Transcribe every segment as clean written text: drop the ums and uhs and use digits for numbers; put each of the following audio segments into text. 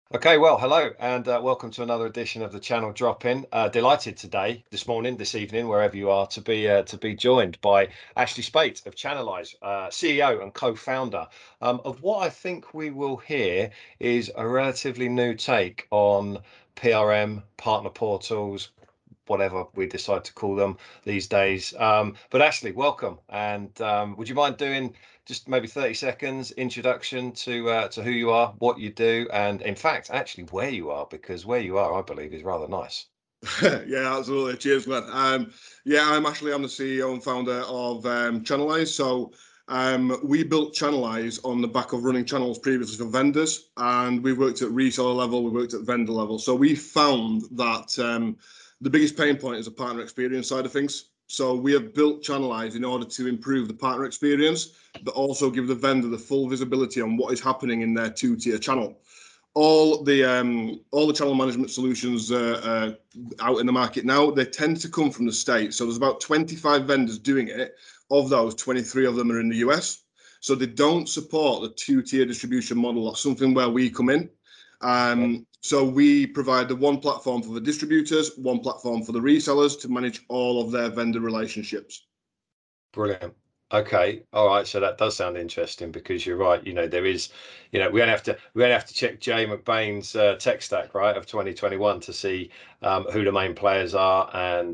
Okay, well, hello and welcome to another edition of the channel Drop-In. Delighted today, this morning, this evening, wherever you are, to be joined by Ashley Spate of Channelise, CEO and co-founder of what I think we will hear is a relatively new take on PRM, partner portals, whatever we decide to call them these days. But Ashley, welcome, and would you mind doing just maybe 30 seconds introduction to who you are, what you do, and in fact, actually where you are, because where you are, I believe, is rather nice. Yeah, absolutely. Cheers, Glenn. I'm Ashley. I'm the CEO and founder of Channelise. We built Channelise on the back of running channels previously for vendors, and we worked at reseller level, we worked at vendor level. So we found that the biggest pain point is the partner experience side of things. So we have built Channelise in order to improve the partner experience, but also give the vendor the full visibility on what is happening in their two-tier channel. All the channel management solutions out in the market now, they tend to come from the States. So there's about 25 vendors doing it. Of those, 23 of them are in the US. So they don't support the two-tier distribution model. That's something where we come in. So we provide the one platform for the distributors, one platform for the resellers to manage all of their vendor relationships. Brilliant. Okay. All right. So that does sound interesting because you're right. There is, we only have to check Jay McBain's tech stack, right, of 2021 to see who the main players are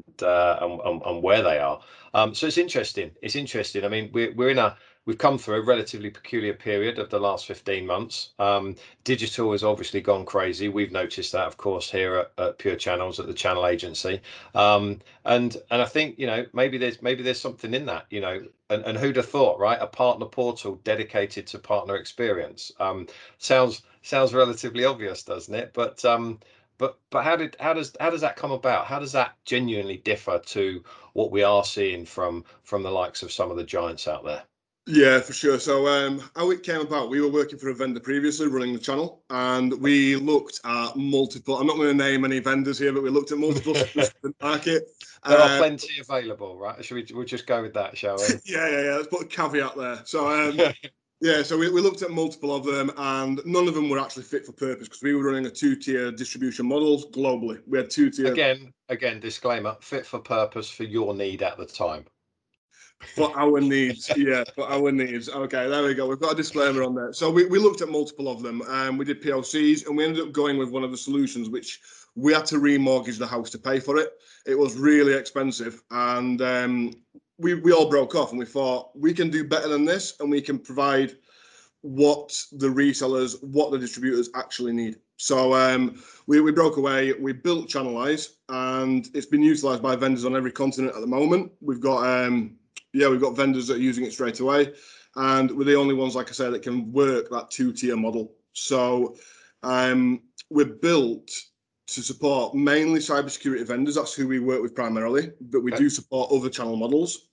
and where they are. So it's interesting. It's interesting. I mean, we've come through a relatively peculiar period of the last 15 months. Digital has obviously gone crazy. We've noticed that, of course, here at Pure Channels at the Channel Agency. And I think maybe there's something in that, and who'd have thought, right? A partner portal dedicated to partner experience. Sounds relatively obvious, doesn't it? But how does that come about? How does that genuinely differ to what we are seeing from the likes of some of the giants out there? Yeah, for sure. So how it came about, we were working for a vendor previously running the channel, and we looked at multiple, I'm not going to name any vendors here, but we looked at multiple solutions in the market. There are plenty available, right? We'll just go with that, shall we? Yeah. Let's put a caveat there. So so we looked at multiple of them, and none of them were actually fit for purpose because we were running a two-tier distribution model globally. We had two-tier. Again, disclaimer, fit for purpose for your need at the time. For our needs, yeah, for our needs. Okay, there we go. We've got a disclaimer on there. So we looked at multiple of them, and we did POCs, and we ended up going with one of the solutions which we had to remortgage the house to pay for it. It was really expensive, and we all broke off, and we thought we can do better than this, and we can provide what the resellers, what the distributors actually need. So we broke away, we built Channelise, and it's been utilised by vendors on every continent at the moment. We've got vendors that are using it straight away, and we're the only ones, like I said, that can work that two-tier model. So we're built to support mainly cybersecurity vendors. That's who we work with primarily, but we do support other channel models.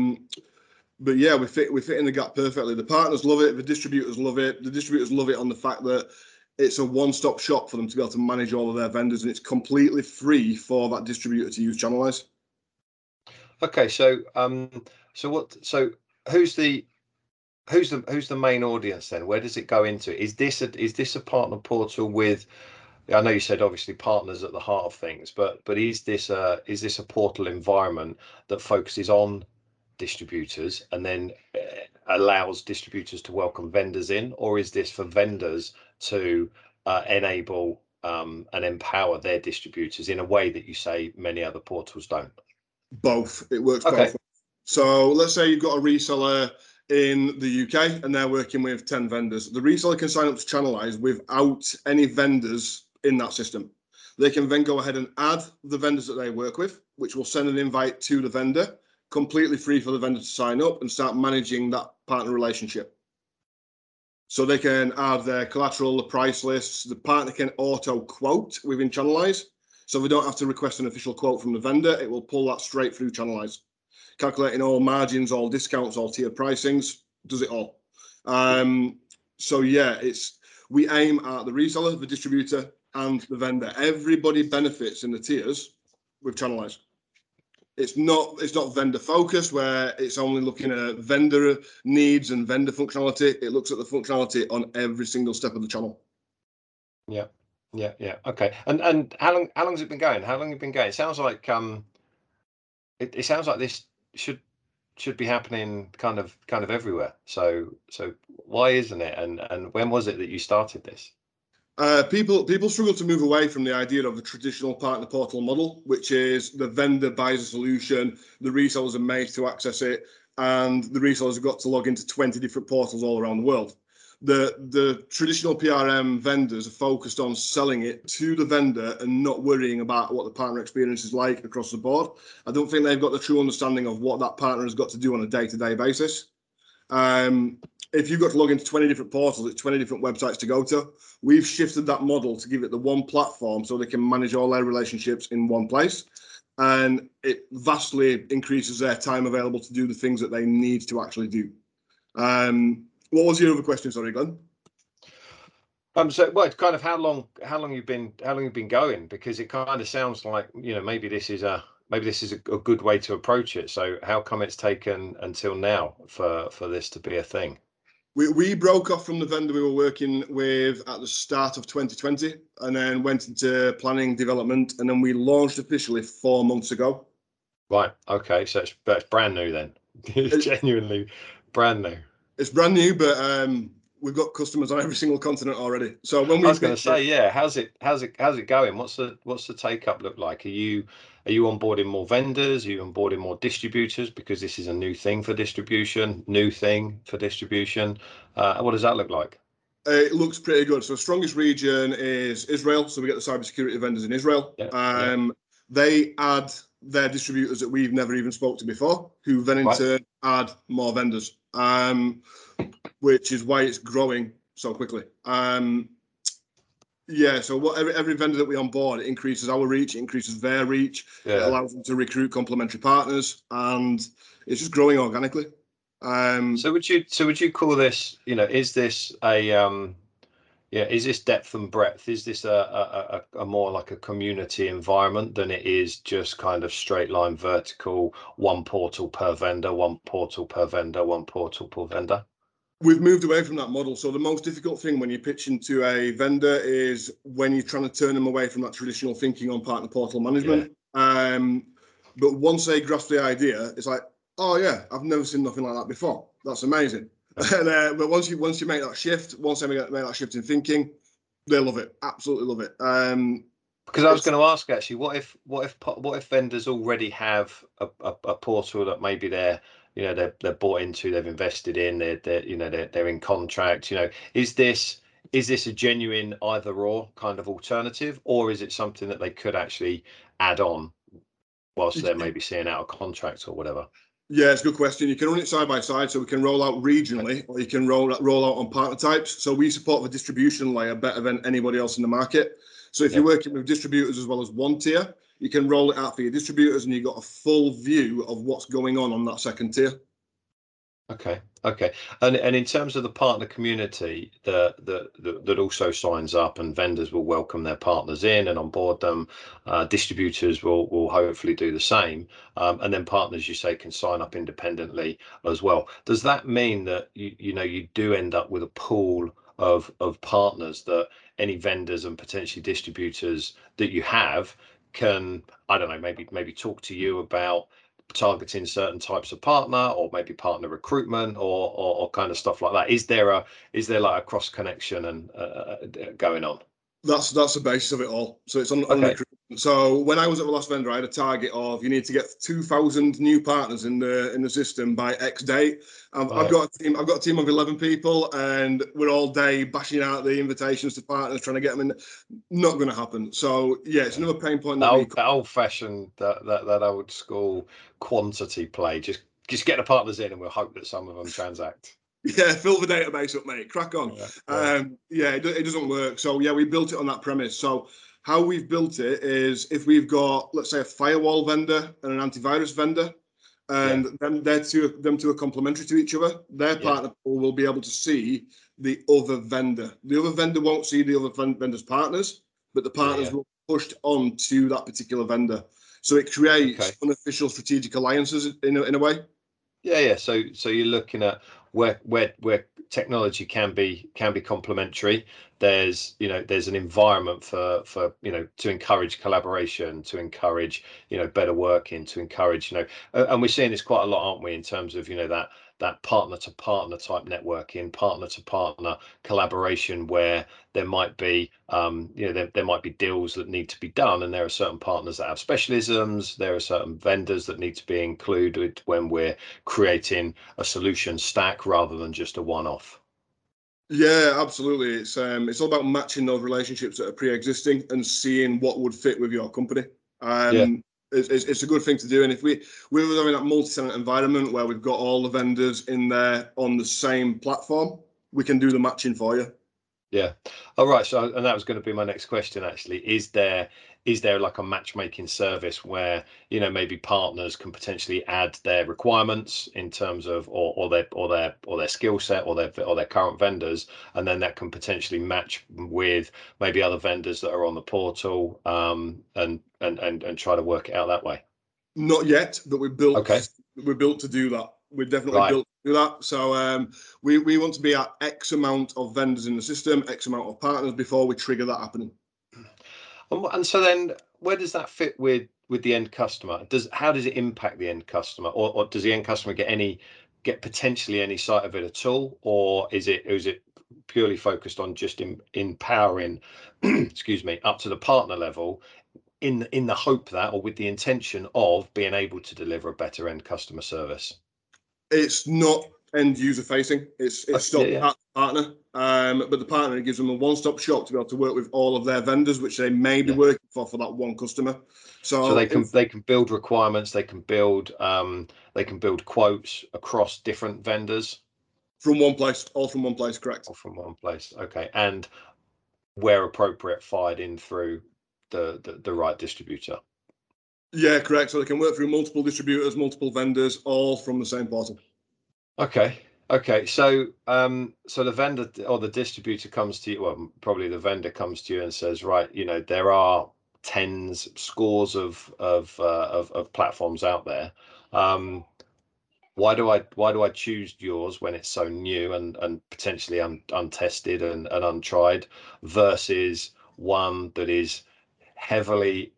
But yeah, we fit in the gap perfectly. The partners love it. The distributors love it. The distributors love it on the fact that it's a one-stop shop for them to be able to manage all of their vendors, and it's completely free for that distributor to use Channelise. Okay, so who's the main audience then? Where does it go into? Is this a partner portal with? I know you said obviously partners at the heart of things, but is this a portal environment that focuses on distributors and then allows distributors to welcome vendors in, or is this for vendors to enable and empower their distributors in a way that you say many other portals don't? Both. It works Okay. both. So let's say you've got a reseller in the UK and they're working with 10 vendors. The reseller can sign up to Channelise without any vendors in that system. They can then go ahead and add the vendors that they work with, which will send an invite to the vendor, completely free for the vendor to sign up and start managing that partner relationship. So they can add their collateral, the price lists. The partner can auto quote within Channelise. So we don't have to request an official quote from the vendor. It will pull that straight through Channelise, calculating all margins, all discounts, all tier pricings, does it all. So yeah, we aim at the reseller, the distributor, and the vendor. Everybody benefits in the tiers with Channelise. It's not vendor focused where it's only looking at vendor needs and vendor functionality. It looks at the functionality on every single step of the channel. Yeah. Yeah. Okay. And how long has it been going? How long have you been going? It sounds like it sounds like this should be happening kind of everywhere. So why isn't it? And when was it that you started this? People struggle to move away from the idea of the traditional partner portal model, which is the vendor buys a solution, the resellers are made to access it, and the resellers have got to log into 20 different portals all around the world. The traditional PRM vendors are focused on selling it to the vendor and not worrying about what the partner experience is like across the board. I don't think they've got the true understanding of what that partner has got to do on a day-to-day basis. If you've got to log into 20 different portals, it's 20 different websites to go to. We've shifted that model to give it the one platform so they can manage all their relationships in one place. And it vastly increases their time available to do the things that they need to actually do. What was your other question? Sorry, Glenn. So well, it's kind of how long you've been going, because it kind of sounds like, maybe this is a good way to approach it. So how come it's taken until now for this to be a thing? We broke off from the vendor we were working with at the start of 2020 and then went into planning development, and then we launched officially 4 months ago. Right. Okay. So that's brand new then. It's It, genuinely brand new. it's brand new, but we've got customers on every single continent already. So when I we was going to pitched it, say, yeah. How's it going? What's the take up look like? Are you onboarding more vendors? Are you onboarding more distributors? Because this is a new thing for distribution. New thing for distribution. What does that look like? it looks pretty good. So strongest region is Israel. So we get the cybersecurity vendors in Israel. Yeah. Yeah. They add their distributors that we've never even spoke to before, who then in Right. turn add more vendors, which is why it's growing so quickly. Yeah, so every vendor that we onboard, it increases our reach, it increases their reach, it Yeah. allows them to recruit complementary partners, and it's just growing organically. So would you call this, is this is this depth and breadth? Is this a more like a community environment than it is just kind of straight line vertical, one portal per vendor, one portal per vendor, one portal per vendor? We've moved away from that model. So the most difficult thing when you're pitching to a vendor is when you're trying to turn them away from that traditional thinking on partner portal Yeah. management. But once they grasp the idea, it's like, oh yeah, I've never seen nothing like that before. That's amazing. But once you make that shift, once they make that shift in thinking, they love it. Absolutely love it. Because I was It's going to ask actually, what if vendors already have a portal that maybe they're bought into, they've invested in, they're in contract. Is this a genuine either or kind of alternative, or is it something that they could actually add on whilst they're maybe seeing out a contract or whatever? Yeah, it's a good question. You can run it side by side, so we can roll out regionally, or you can roll out on partner types. So we support the distribution layer better than anybody else in the market. So if Yeah. you're working with distributors as well as one tier, you can roll it out for your distributors, and you've got a full view of what's going on that second tier. Okay. Okay. And in terms of the partner community that also signs up, and vendors will welcome their partners in and onboard them, distributors will hopefully do the same, and then partners, you say, can sign up independently as well. Does that mean that you do end up with a pool of partners that any vendors and potentially distributors that you have can, I don't know, maybe talk to you about targeting certain types of partner, or maybe partner recruitment, or kind of stuff like that? Is there like a cross connection and going on? That's the basis of it all. So it's on Okay. recruitment. So when I was at the last vendor, I had a target of you need to get 2,000 new partners in the system by X date. I've Right. got a team. I've got a team of 11 people, and we're all day bashing out the invitations to partners, trying to get them in. Not going to happen. So yeah, it's Yeah. another pain point That that we. old fashioned, that old school quantity play. Just get the partners in, and we'll hope that some of them transact. Yeah, fill the database up, mate. Crack on. Yeah. Yeah. Yeah, it doesn't work. So yeah, we built it on that premise. So how we've built it is if we've got, let's say, a firewall vendor and an antivirus vendor, Yeah. and them two are complementary to each other, their Yeah. partner pool will be able to see the other vendor. The other vendor won't see the other vendor's partners, but the Yeah. partners Yeah. will be pushed on to that particular vendor. So it creates Okay. unofficial strategic alliances in a way. Yeah, yeah. So you're looking at where technology can be complementary, there's an environment for to encourage collaboration, to encourage better working, to encourage and we're seeing this quite a lot, aren't we, in terms of that partner to partner type networking, partner to partner collaboration, where there might be there might be deals that need to be done, and there are certain partners that have specialisms, there are certain vendors that need to be included when we're creating a solution stack rather than just a one-off. Yeah, absolutely. It's all about matching those relationships that are pre-existing and seeing what would fit with your company. Yeah. It's a good thing to do. And if we were having that multi-tenant environment where we've got all the vendors in there on the same platform, we can do the matching for you. Yeah. All right. So, and that was going to be my next question, actually. Is there like a matchmaking service where, maybe partners can potentially add their requirements in terms of or their skill set or their current vendors, and then that can potentially match with maybe other vendors that are on the portal, and try to work it out that way? Not yet, but we're built. Okay. We're built to do that. We're definitely Right. built to do that. So we want to be at X amount of vendors in the system, X amount of partners before we trigger that happening. And so then, where does that fit with the end customer? How does it impact the end customer, or does the end customer get potentially any sight of it at all, or is it purely focused on just empowering, excuse me, up to the partner level, in the hope that, or with the intention of being able to deliver a better end customer service? It's not end user facing. It's stopped at the partner, but the partner gives them a one-stop shop to be able to work with all of their vendors, which they may be working for that one customer. So they can build requirements, they can build quotes across different vendors from one place, all from one place, correct? All from one place. Okay, and where appropriate, fired in through the right distributor. Yeah, correct. So they can work through multiple distributors, multiple vendors, all from the same portal. Okay. So the vendor or the distributor comes to you, well, probably the vendor comes to you and says, right, there are tens, scores of platforms out there. Why do I choose yours when it's so new and potentially untested and untried, versus one that is heavily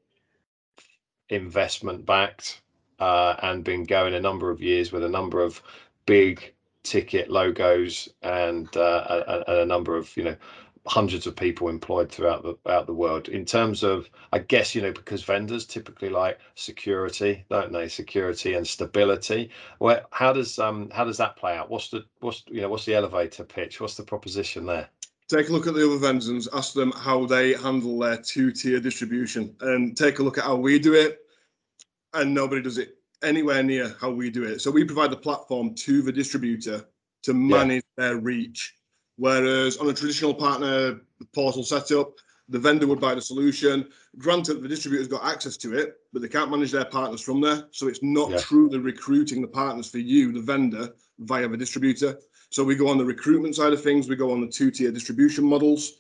investment backed, and been going a number of years with a number of big ticket logos and a number of hundreds of people employed throughout the world? In terms of, I guess, because vendors typically like security, don't they? Security and stability. Well, how does that play out? What's the elevator pitch? What's the proposition there? Take a look at the other vendors and ask them how they handle their two-tier distribution, and take a look at how we do it, and nobody does it anywhere near how we do it. So we provide the platform to the distributor to manage their reach. Whereas on a traditional partner portal setup, the vendor would buy the solution. Granted, the distributor's got access to it, but they can't manage their partners from there. So it's not truly recruiting the partners for you, the vendor, via the distributor. So we go on the recruitment side of things. We go on the two-tier distribution models.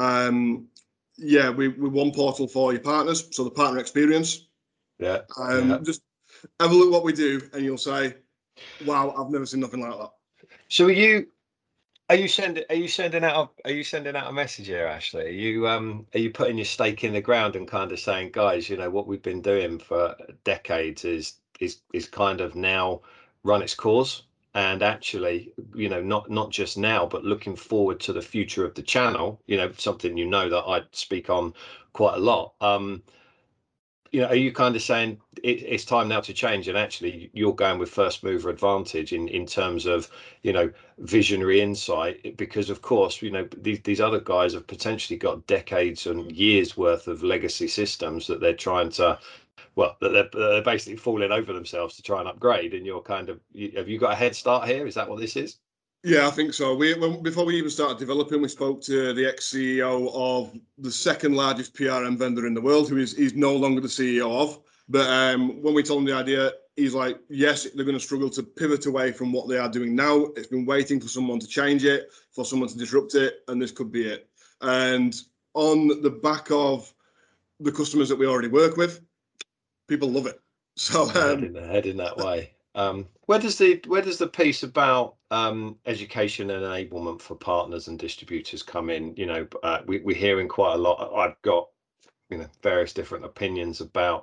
We're one portal for your partners. So the partner experience. Just have a look at what we do, and you'll say, "Wow, I've never seen nothing like that." So are you sending out a message here, Ashley? Are you putting your stake in the ground and kind of saying, guys, what we've been doing for decades is kind of now run its course, and actually, not just now, but looking forward to the future of the channel, something that I speak on quite a lot. Are you kind of saying it's time now to change, and actually you're going with first mover advantage in terms of visionary insight, because of course these other guys have potentially got decades and years worth of legacy systems that they're trying to, well, that they're basically falling over themselves to try and upgrade, and you're kind of, have you got a head start here? Is that what this is? Yeah, I think so. Before we even started developing, we spoke to the ex-CEO of the second largest PRM vendor in the world, who he's no longer the CEO of. But when we told him the idea, he's like, yes, they're going to struggle to pivot away from what they are doing now. It's been waiting for someone to change it, for someone to disrupt it, and this could be it. And on the back of the customers that we already work with, people love it. So heading that way. Where does the piece about education and enablement for partners and distributors come in? You know, we're hearing quite a lot. I've got, you know, various different opinions about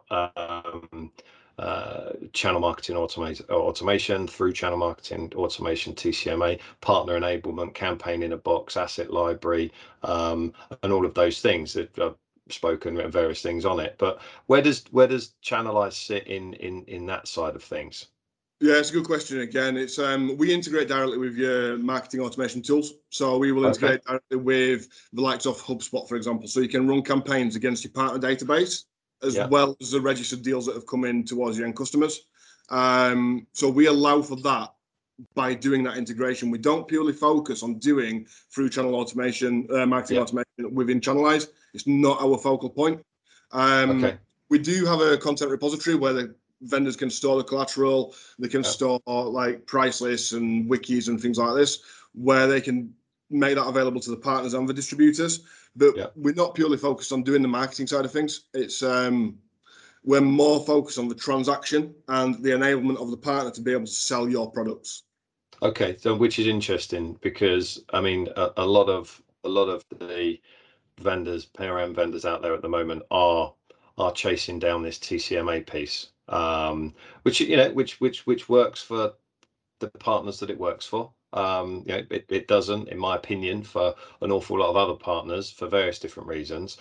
channel marketing automation, through channel marketing automation, TCMA, partner enablement, campaign in a box, asset library, and all of those things that I've spoken at various things on it. But where does Channelize sit in that side of things? Yeah, it's a good question. Again, it's we integrate directly with your marketing automation tools. So we will Okay. integrate directly with the likes of HubSpot, for example. So you can run campaigns against your partner database, as Yeah. well as the registered deals that have come in towards your end customers. So we allow for that by doing that integration. We don't purely focus on doing through channel automation, marketing Yeah. automation within Channelize. It's not our focal point. Okay. We do have a content repository where the vendors can store the collateral, they can store like price lists and wikis and things like this, where they can make that available to the partners and the distributors. But we're not purely focused on doing the marketing side of things. It's we're more focused on the transaction and the enablement of the partner to be able to sell your products. Okay, so which is interesting because I mean a lot of the vendors, PRM vendors out there at the moment are chasing down this TCMA piece, which, you know, which works for the partners that it works for. You know, it doesn't, in my opinion, for an awful lot of other partners for various different reasons.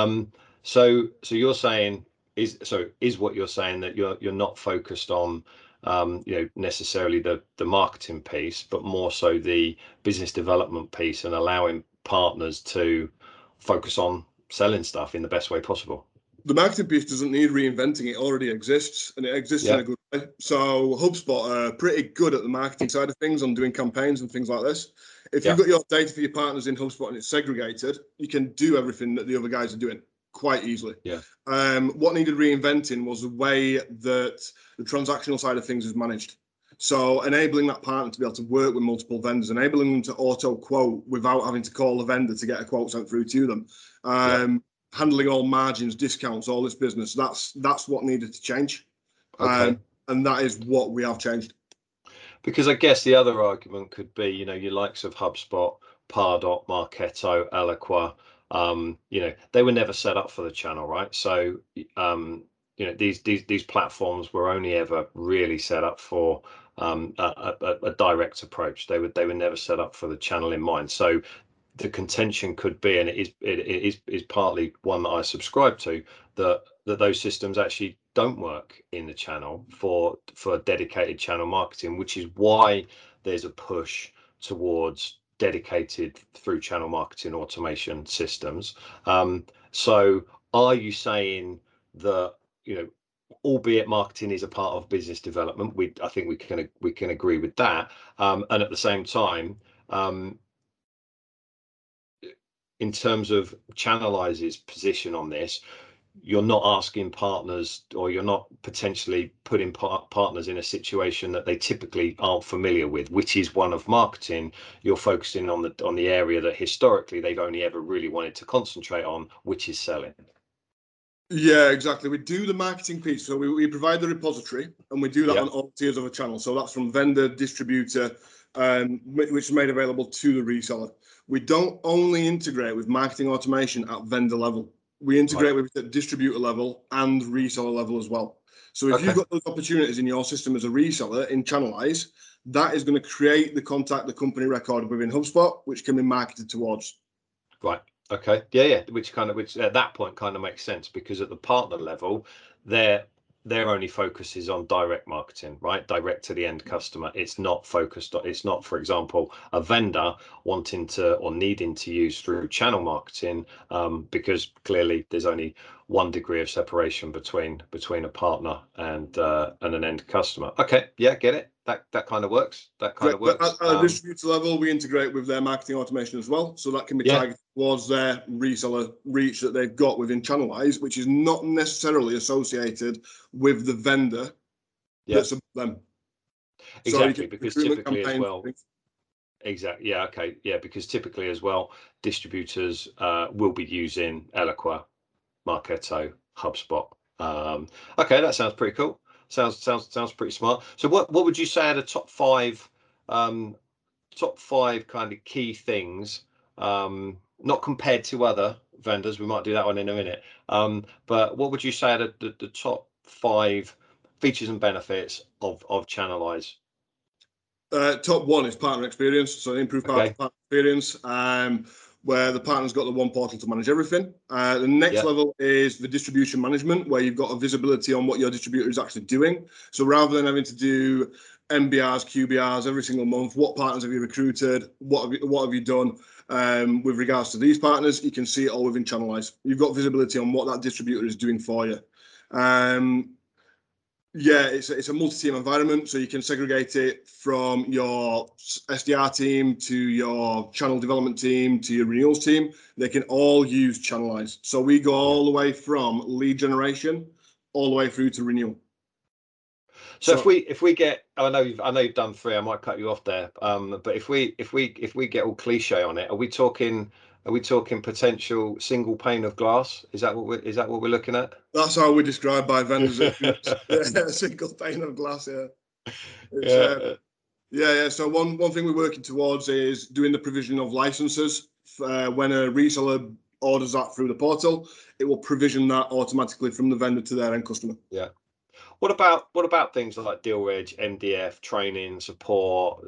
So you're saying is what you're saying that you're not focused on you know, necessarily the marketing piece, but more so the business development piece and allowing partners to focus on selling stuff in the best way possible. The marketing piece doesn't need reinventing. It already exists, and it exists in a good way. So HubSpot are pretty good at the marketing side of things, on doing campaigns and things like this. If you've got your data for your partners in HubSpot and it's segregated, you can do everything that the other guys are doing quite easily. What needed reinventing was the way that the transactional side of things is managed. So enabling that partner to be able to work with multiple vendors, enabling them to auto quote without having to call the vendor to get a quote sent through to them. Handling all margins, discounts, all this business. That's what needed to change. And that is what we have changed. Because I guess the other argument could be, you know, your likes of HubSpot, Pardot, Marketo, Eloqua, you know, they were never set up for the channel, right? So, you know, these platforms were only ever really set up for a direct approach. They were never set up for the channel in mind. So the contention could be, and it is partly one that I subscribe to, that those systems actually don't work in the channel for dedicated channel marketing, which is why there's a push towards dedicated through channel marketing automation systems. So are you saying that, you know, albeit marketing is a part of business development, I think we can agree with that, and at the same time, in terms of Channelize's position on this, you're not asking partners, or you're not potentially putting partners in a situation that they typically aren't familiar with, which is one of marketing. You're focusing on the area that historically they've only ever really wanted to concentrate on, which is selling. Yeah, exactly. We do the marketing piece. So we provide the repository, and we do that on all tiers of a channel. So that's from vendor, distributor, which is made available to the reseller. We don't only integrate with marketing automation at vendor level. We integrate with the distributor level and reseller level as well. So if you've got those opportunities in your system as a reseller in Channelize, that is going to create the contact the company record within HubSpot, which can be marketed towards. Right. Okay. Yeah. Which at that point kind of makes sense, because at the partner level, their only focus is on direct marketing, right? Direct to the end customer. It's not focused on, it's not, for example, a vendor wanting to or needing to use through channel marketing, because clearly there's only one degree of separation between a partner and an end customer. Okay, yeah, get it. That kind of works. That kind of works. At a distributor level, we integrate with their marketing automation as well, so that can be targeted towards their reseller reach that they've got within Channelize, which is not necessarily associated with the vendor that's above them. Exactly, because typically as well. Exactly. Yeah. Okay. Yeah. Because typically as well, distributors will be using Eloqua, Marketo, HubSpot. Okay, that sounds pretty cool. Sounds pretty smart. So what would you say are the top five kind of key things, not compared to other vendors, we might do that one in a minute, but what would you say are the top five features and benefits of Channelize? Top one is partner experience, so improved partner experience, where the partner's got the one portal to manage everything. The next level is the distribution management, where you've got a visibility on what your distributor is actually doing. So rather than having to do MBRs, QBRs every single month, what partners have you recruited? What have you done with regards to these partners? You can see it all within Channelize. You've got visibility on what that distributor is doing for you. Yeah, it's a multi-team environment, so you can segregate it from your SDR team to your channel development team to your renewals team. They can all use Channelize. So we go all the way from lead generation all the way through to renewal. So if we get, I know you've done three. I might cut you off there, but if we get all cliche on it, are we talking potential single pane of glass? Is that what we're looking at? That's how we describe by vendors. Yeah, single pane of glass. Yeah. Yeah. So one thing we're working towards is doing the provision of licenses. When a reseller orders that through the portal, it will provision that automatically from the vendor to their end customer. Yeah. What about things like deal reg, MDF, training, support,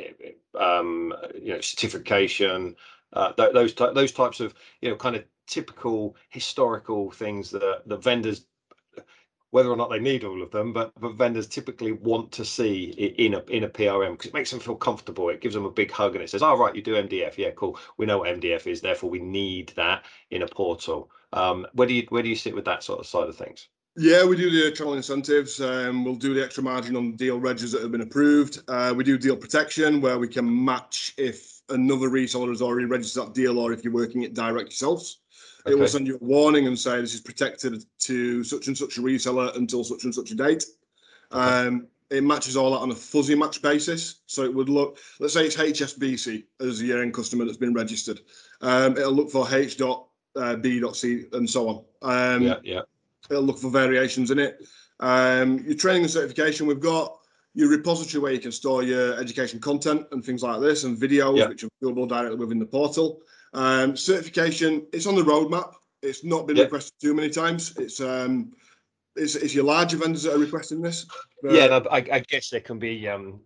certification, those types of kind of typical historical things that the vendors, whether or not they need all of them, but vendors typically want to see in a PRM because it makes them feel comfortable. It gives them a big hug and it says, "Oh, right, you do MDF. Yeah, cool. We know what MDF is. Therefore, we need that in a portal." Where do you sit with that sort of side of things? Yeah, we do the channel incentives. We'll do the extra margin on deal regs that have been approved. We do deal protection where we can match if another reseller has already registered that deal or if you're working it direct yourselves. Okay. It will send you a warning and say this is protected to such and such a reseller until such and such a date. Okay. It matches all that on a fuzzy match basis. So it would look, let's say it's HSBC as your end customer that's been registered. It'll look for H.B.C and so on. Yeah. It'll look for variations in it. Your training and certification, we've got your repository where you can store your education content and things like this and videos, which are viewable directly within the portal. Certification, it's on the roadmap. It's not been requested too many times. It's your larger vendors that are requesting this. I guess there can be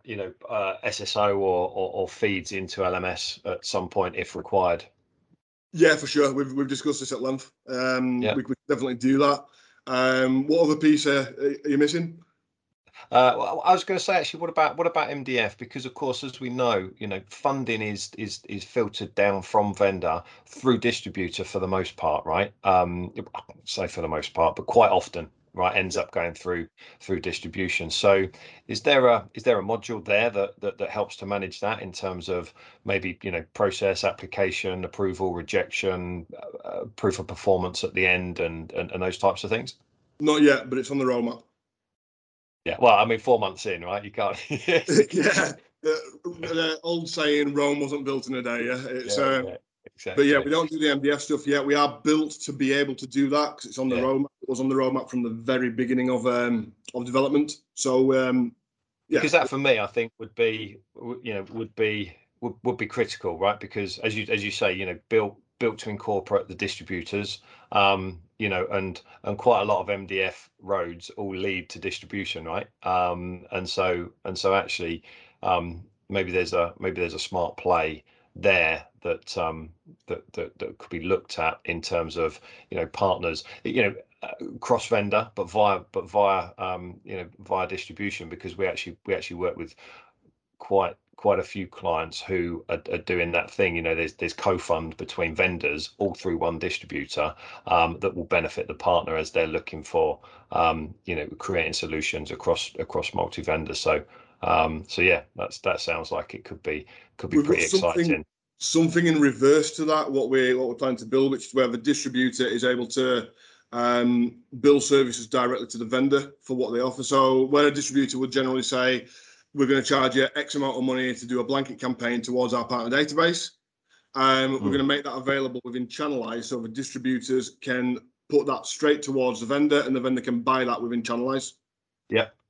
SSO or feeds into LMS at some point if required. Yeah, for sure. We've discussed this at length. We could definitely do that. What other piece are you missing? Well, I was going to say actually, what about MDF? Because of course, as we know, funding is filtered down from vendor through distributor for the most part, right? Say for the most part, but quite often, right, ends up going through distribution. So, is there a module there that helps to manage that in terms of maybe process, application, approval, rejection, proof of performance at the end, and those types of things? Not yet, but it's on the roadmap. Yeah, well, I mean, 4 months in, right? You can't. Yeah, the old saying, Rome wasn't built in a day. Yeah, exactly. But yeah, we don't do the MDF stuff yet. We are built to be able to do that because it's on the roadmap. It was on the roadmap from the very beginning of development. So because that for me, I think would be critical, right? Because as you say, built to incorporate the distributors, and quite a lot of MDF roads all lead to distribution, right? And so actually, maybe there's a smart play there that could be looked at in terms of partners, cross vendor, but via distribution, because we actually work with quite a few clients who are doing that thing. There's co-fund between vendors all through one distributor that will benefit the partner as they're looking for creating solutions across multi-vendors. So yeah, that sounds like it could be pretty exciting. Something in reverse to that, what we're planning to build, which is where the distributor is able to bill services directly to the vendor for what they offer. So where a distributor would generally say, we're going to charge you X amount of money to do a blanket campaign towards our partner database. We're going to make that available within Channelize, so the distributors can put that straight towards the vendor, and the vendor can buy that within Channelize. Yeah.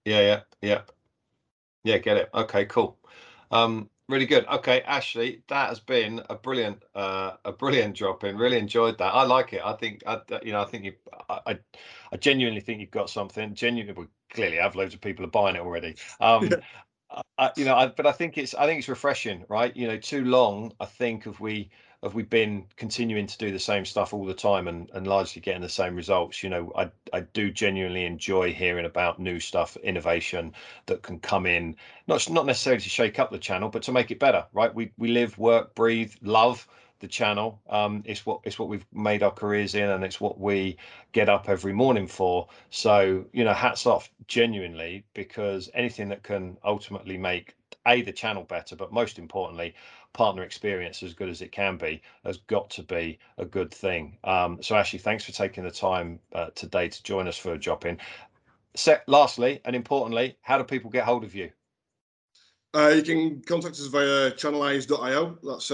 Yeah, get it. Okay, cool. Really good. Okay, Ashley, that has been a brilliant drop in. Really enjoyed that. I like it. I think, I think I genuinely think you've got something. Genuinely, well, clearly, have loads of people are buying it already. Yeah. But I think it's refreshing, right? Too long, I think, have we been continuing to do the same stuff all the time and largely getting the same results. I do genuinely enjoy hearing about new stuff, innovation that can come in, not necessarily to shake up the channel, but to make it better, right? We live, work, breathe, love the channel. It's what we've made our careers in, and it's what we get up every morning for. So, hats off genuinely, because anything that can ultimately make the channel better, but most importantly, partner experience as good as it can be, has got to be a good thing. So Ashley, thanks for taking the time today to join us for a drop in. Lastly and importantly, how do people get hold of you? You can contact us via channelyze.io. That's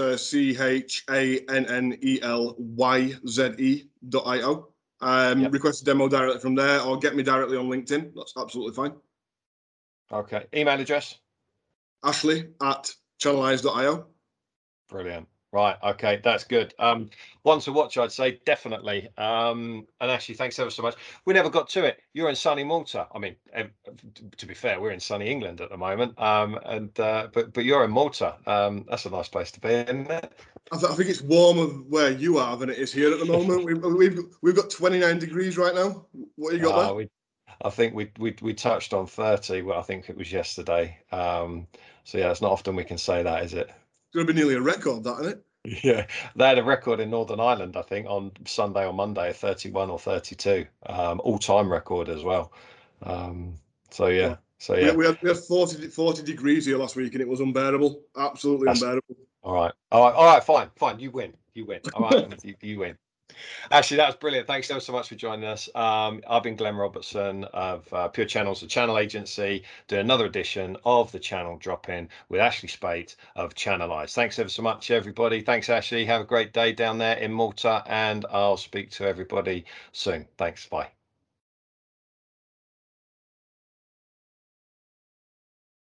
CHANNELYZE.io. Yep. Request a demo directly from there, or get me directly on LinkedIn. That's absolutely fine. Okay. Email address? Ashley@channelyze.io. Brilliant. Right. Okay. That's good. One to watch, I'd say, definitely. And actually, thanks ever so much. We never got to it. You're in sunny Malta. I mean, to be fair, we're in sunny England at the moment. But you're in Malta. That's a nice place to be, isn't it? I think it's warmer where you are than it is here at the moment. We've got 29 degrees right now. What you got there? We I think we touched on 30. Well, I think it was yesterday. So yeah, it's not often we can say that, is it? It's going to be nearly a record, that, isn't it? Yeah, they had a record in Northern Ireland, I think, on Sunday or Monday, 31 or 32, all-time record as well. Um, so Well, yeah, so we, yeah, we had 40 degrees here last week, and it was unbearable. Absolutely that's unbearable. all right, fine. You win. All right, you win. Actually, that was brilliant. Thanks so much for joining us. I've been Glenn Robertson of Pure Channels, the channel agency, doing another edition of the Channel Drop In with Ashley Spate of Channelize. Thanks ever so much, everybody. Thanks, Ashley. Have a great day down there in Malta, and I'll speak to everybody soon. Thanks. Bye.